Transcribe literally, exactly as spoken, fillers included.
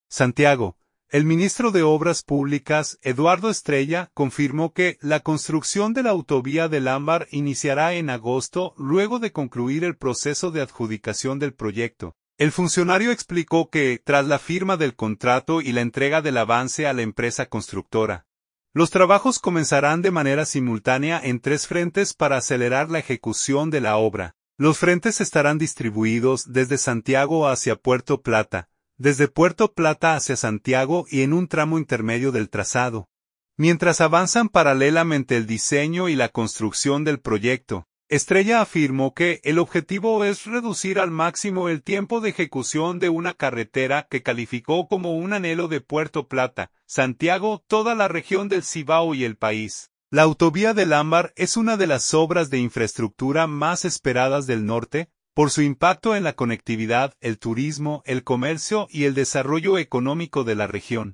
Santiago. El ministro de Obras Públicas, Eduardo Estrella, confirmó que la construcción de la autovía del Ámbar iniciará en agosto luego de concluir el proceso de adjudicación del proyecto. El funcionario explicó que, tras la firma del contrato y la entrega del avance a la empresa constructora, los trabajos comenzarán de manera simultánea en tres frentes para acelerar la ejecución de la obra. Los frentes estarán distribuidos desde Santiago hacia Puerto Plata, desde Puerto Plata hacia Santiago y en un tramo intermedio del trazado, mientras avanzan paralelamente el diseño y la construcción del proyecto. Estrella afirmó que el objetivo es reducir al máximo el tiempo de ejecución de una carretera que calificó como un anhelo de Puerto Plata, Santiago, toda la región del Cibao y el país. La autovía del Ámbar es una de las obras de infraestructura más esperadas del norte, por su impacto en la conectividad, el turismo, el comercio y el desarrollo económico de la región.